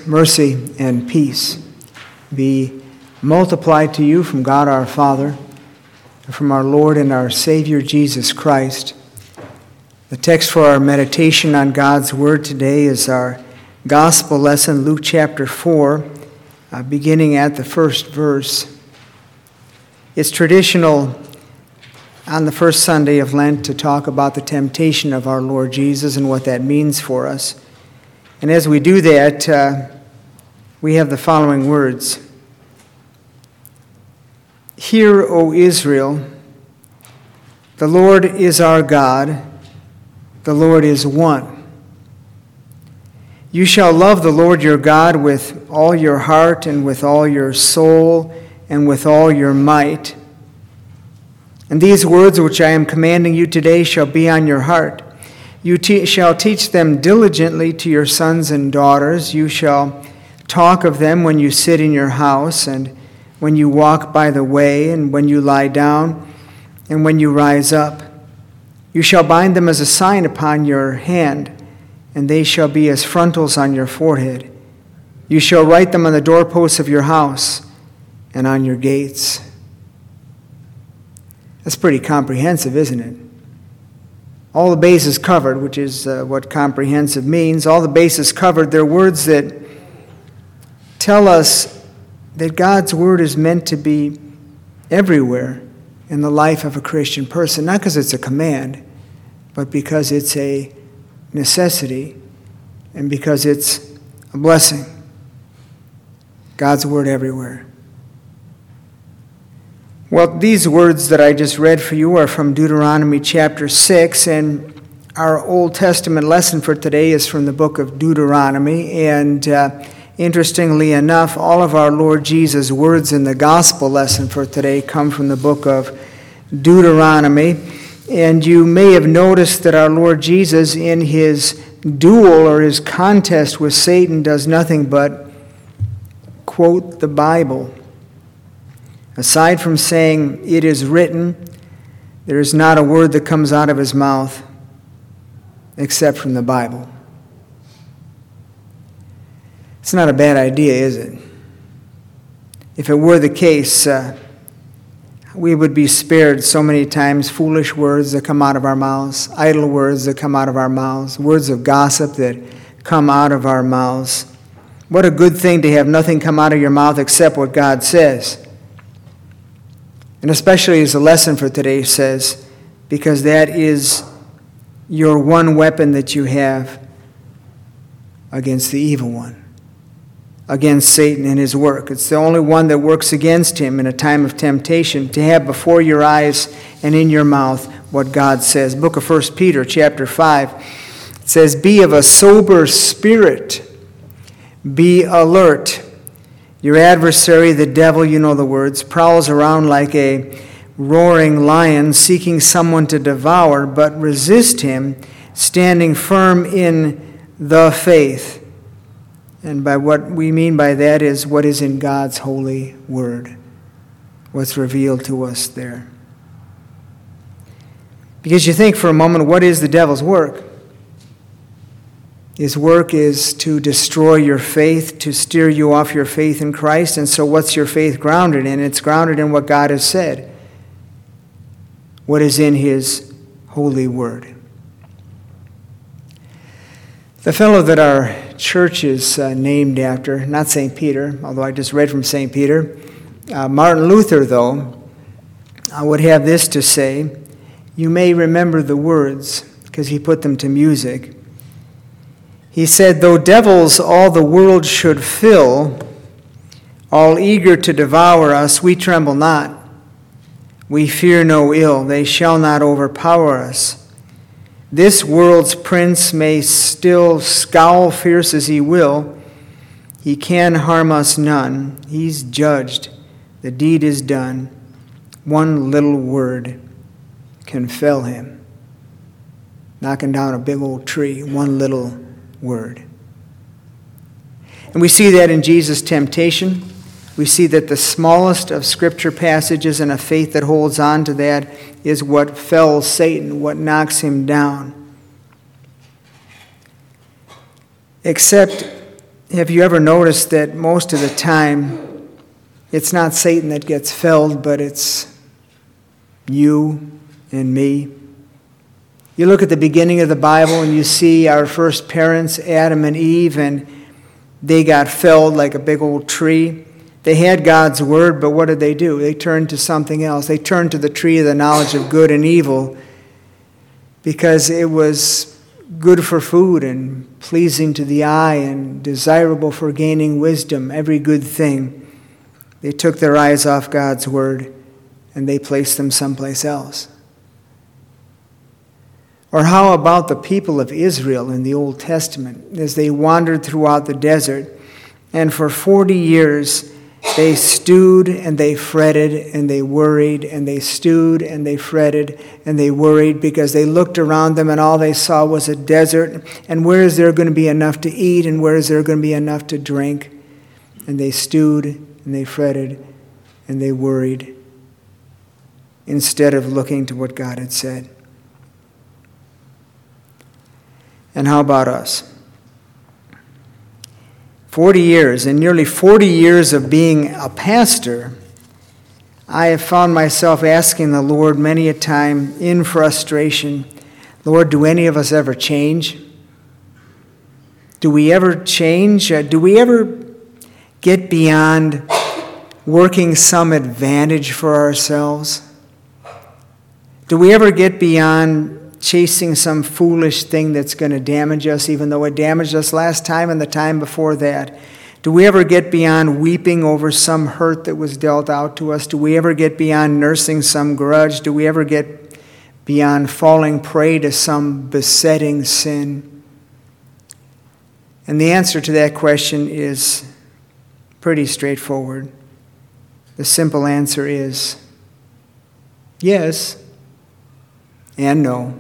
mercy, and peace be multiplied to you from God our Father and from our Lord and our Savior Jesus Christ. The text for our meditation on God's Word today is our Gospel lesson, Luke chapter 4, beginning at the first verse. It's traditional on the first Sunday of Lent to talk about the temptation of our Lord Jesus and what that means for us. And as we do that, we have the following words. Hear, O Israel, the Lord is our God, the Lord is one. You shall love the Lord your God with all your heart and with all your soul and with all your might. And these words which I am commanding you today shall be on your heart. You shall teach them diligently to your sons and daughters. You shall talk of them when you sit in your house, and when you walk by the way, and when you lie down, and when you rise up. You shall bind them as a sign upon your hand, and they shall be as frontals on your forehead. You shall write them on the doorposts of your house and on your gates. That's pretty comprehensive, isn't it? All the bases covered, which is what comprehensive means. All the bases covered. They're words that tell us that God's Word is meant to be everywhere in the life of a Christian person. Not because it's a command, but because it's a necessity and because it's a blessing. God's Word everywhere. Well, these words that I just read for you are from Deuteronomy chapter 6, and our Old Testament lesson for today is from the book of Deuteronomy. And interestingly enough, all of our Lord Jesus' words in the gospel lesson for today come from the book of Deuteronomy. And you may have noticed that our Lord Jesus, in his duel or his contest with Satan, does nothing but quote the Bible. Aside from saying, "It is written," there is not a word that comes out of his mouth except from the Bible. It's not a bad idea, is it? If it were the case, we would be spared so many times foolish words that come out of our mouths, idle words that come out of our mouths, words of gossip that come out of our mouths. What a good thing to have nothing come out of your mouth except what God says. And especially as the lesson for today says, because that is your one weapon that you have against the evil one, against Satan and his work. It's the only one that works against him in a time of temptation, to have before your eyes and in your mouth what God says. Book of 1 Peter chapter 5, it says, "Be of a sober spirit, be alert. Your adversary, the devil," you know the words, "prowls around like a roaring lion, seeking someone to devour, but resist him, standing firm in the faith." And by what we mean by that is what is in God's holy word, what's revealed to us there. Because you think for a moment, what is the devil's work? His work is to destroy your faith, to steer you off your faith in Christ. And so what's your faith grounded in? It's grounded in what God has said, what is in his holy word. The fellow that our church is named after, not St. Peter, although I just read from St. Peter, Martin Luther, though, would have this to say. You may remember the words because he put them to music. He said, "Though devils all the world should fill, all eager to devour us, we tremble not. We fear no ill, they shall not overpower us. This world's prince may still scowl fierce as he will. He can harm us none. He's judged. The deed is done. One little word can fell him." Knocking down a big old tree, one little word. And we see that in Jesus' temptation. We see that the smallest of Scripture passages and a faith that holds on to that is what fells Satan, what knocks him down. Except have you ever noticed that most of the time it's not Satan that gets felled, but it's you and me? You look at the beginning of the Bible and you see our first parents, Adam and Eve, and they got felled like a big old tree. They had God's word, but what did they do? They turned to something else. They turned to the tree of the knowledge of good and evil because it was good for food and pleasing to the eye and desirable for gaining wisdom, every good thing. They took their eyes off God's word and they placed them someplace else. Or how about the people of Israel in the Old Testament as they wandered throughout the desert, and for 40 years they stewed and they fretted and they worried, and they stewed and they fretted and they worried because they looked around them and all they saw was a desert, and where is there going to be enough to eat and where is there going to be enough to drink? And they stewed and they fretted and they worried instead of looking to what God had said. And how about us? 40 years, and nearly 40 years of being a pastor, I have found myself asking the Lord many a time in frustration, Lord, do any of us ever change? Do we ever change? Do we ever get beyond working some advantage for ourselves? Do we ever get beyond chasing some foolish thing that's going to damage us, even though it damaged us last time and the time before that? Do we ever get beyond weeping over some hurt that was dealt out to us? Do we ever get beyond nursing some grudge? Do we ever get beyond falling prey to some besetting sin? And the answer to that question is pretty straightforward. The simple answer is yes and no.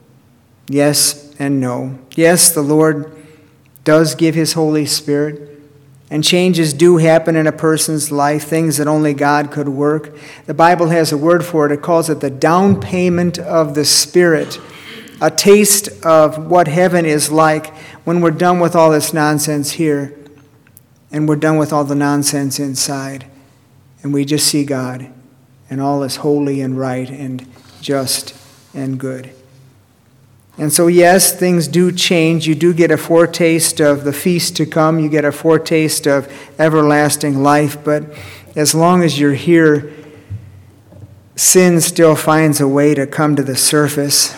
Yes and no. Yes, the Lord does give His Holy Spirit, and changes do happen in a person's life, things that only God could work. The Bible has a word for it. It calls it the down payment of the Spirit, a taste of what heaven is like when we're done with all this nonsense here and we're done with all the nonsense inside, and we just see God and all is holy and right and just and good. And so, yes, things do change. You do get a foretaste of the feast to come. You get a foretaste of everlasting life. But as long as you're here, sin still finds a way to come to the surface.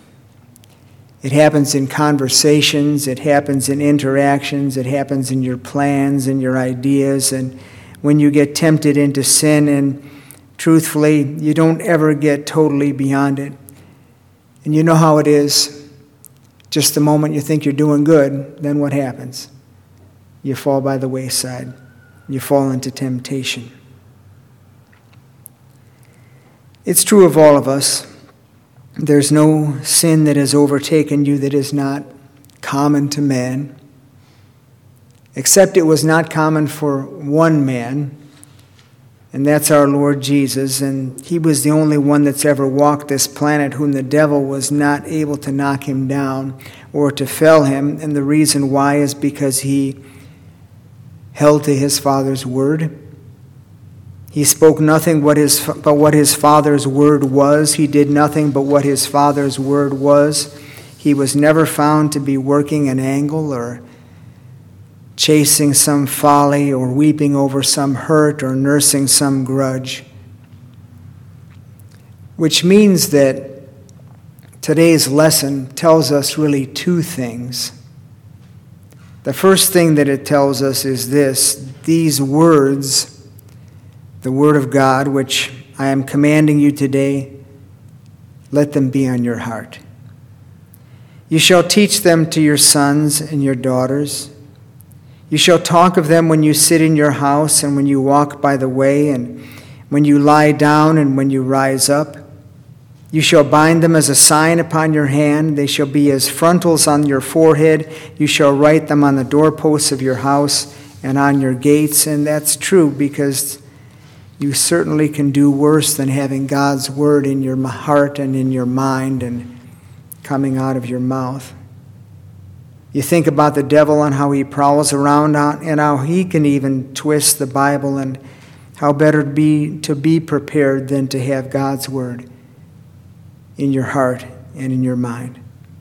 It happens in conversations. It happens in interactions. It happens in your plans and your ideas. And when you get tempted into sin, and truthfully, you don't ever get totally beyond it. And you know how it is. Just the moment you think you're doing good, then what happens? You fall by the wayside. You fall into temptation. It's true of all of us. There's no sin that has overtaken you that is not common to man, except it was not common for one man, and that's our Lord Jesus, and He was the only one that's ever walked this planet whom the devil was not able to knock him down or to fell him, and the reason why is because He held to His Father's word. He spoke nothing but what His Father's word was. He did nothing but what His Father's word was. He was never found to be working an angle or chasing some folly or weeping over some hurt or nursing some grudge. Which means that today's lesson tells us really two things. The first thing that it tells us is this: these words, the Word of God, which I am commanding you today, let them be on your heart. You shall teach them to your sons and your daughters. You shall talk of them when you sit in your house and when you walk by the way and when you lie down and when you rise up. You shall bind them as a sign upon your hand. They shall be as frontals on your forehead. You shall write them on the doorposts of your house and on your gates. And that's true, because you certainly can do worse than having God's word in your heart and in your mind and coming out of your mouth. You think about the devil and how he prowls around and how he can even twist the Bible, and how better to be prepared than to have God's word in your heart and in your mind.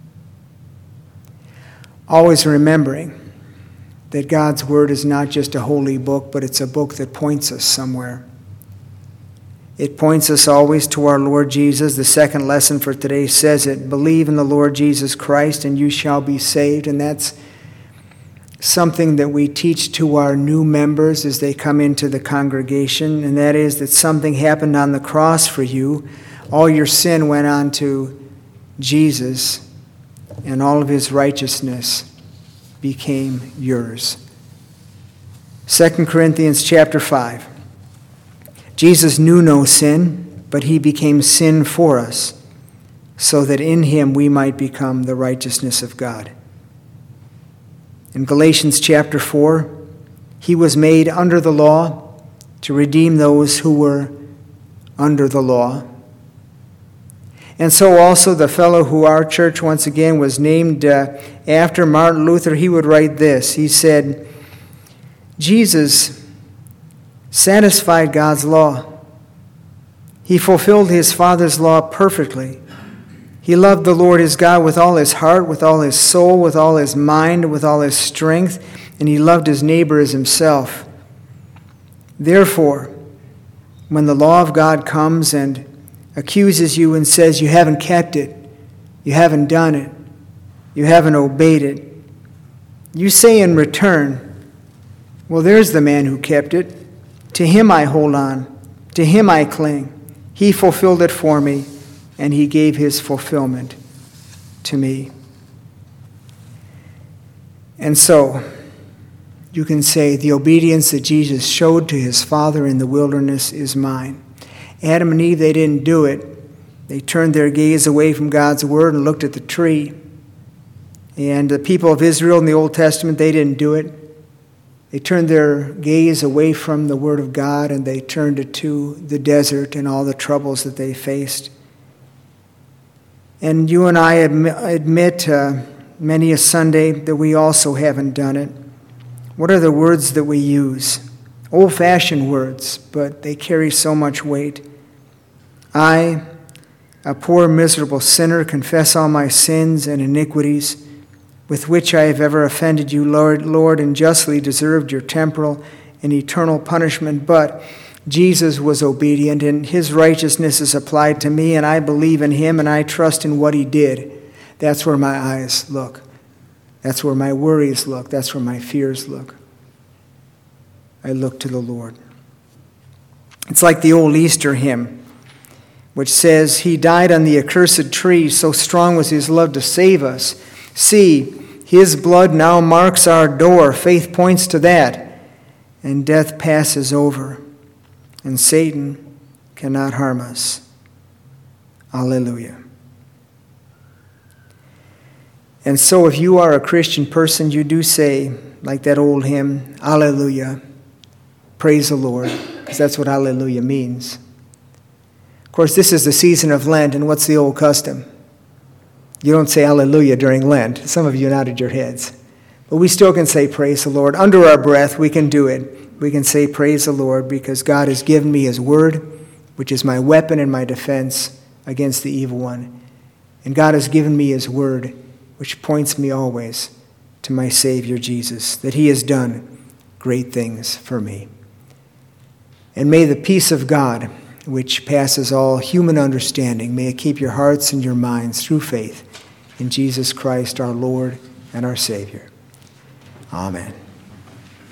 Always remembering that God's word is not just a holy book, but it's a book that points us somewhere. It points us always to our Lord Jesus. The second lesson for today says it: believe in the Lord Jesus Christ and you shall be saved. And that's something that we teach to our new members as they come into the congregation, and that is that something happened on the cross for you. All your sin went on to Jesus, and all of his righteousness became yours. 2 Corinthians chapter 5. Jesus knew no sin, but he became sin for us, so that in him we might become the righteousness of God. In Galatians chapter 4, he was made under the law to redeem those who were under the law. And so also the fellow who our church once again was named after, Martin Luther, he would write this. He said, Jesus satisfied God's law. He fulfilled his Father's law perfectly. He loved the Lord his God with all his heart, with all his soul, with all his mind, with all his strength, and he loved his neighbor as himself. Therefore, when the law of God comes and accuses you and says you haven't kept it, you haven't done it, you haven't obeyed it, you say in return, well, there's the man who kept it. To him I hold on. To him I cling. He fulfilled it for me, and he gave his fulfillment to me. And so, you can say the obedience that Jesus showed to his Father in the wilderness is mine. Adam and Eve, they didn't do it. They turned their gaze away from God's word and looked at the tree. And the people of Israel in the Old Testament, they didn't do it. They turned their gaze away from the word of God, and they turned it to the desert and all the troubles that they faced. And you and I admit many a Sunday that we also haven't done it. What are the words that we use? Old-fashioned words, but they carry so much weight. I, a poor miserable sinner, confess all my sins and iniquities with which I have ever offended you, Lord, and justly deserved your temporal and eternal punishment. But Jesus was obedient, and his righteousness is applied to me, and I believe in him, and I trust in what he did. That's where my eyes look. That's where my worries look. That's where my fears look. I look to the Lord. It's like the old Easter hymn, which says, he died on the accursed tree, so strong was his love to save us. See, his blood now marks our door. Faith points to that. And death passes over. And Satan cannot harm us. Alleluia. And so if you are a Christian person, you do say, like that old hymn, Alleluia. Praise the Lord. Because that's what Alleluia means. Of course, this is the season of Lent, and what's the old custom? You don't say hallelujah during Lent. Some of you nodded your heads. But we still can say praise the Lord. Under our breath, we can do it. We can say praise the Lord because God has given me his word, which is my weapon and my defense against the evil one. And God has given me his word, which points me always to my Savior Jesus, that he has done great things for me. And may the peace of God, which passes all human understanding, may it keep your hearts and your minds through faith in Jesus Christ, our Lord and our Savior. Amen.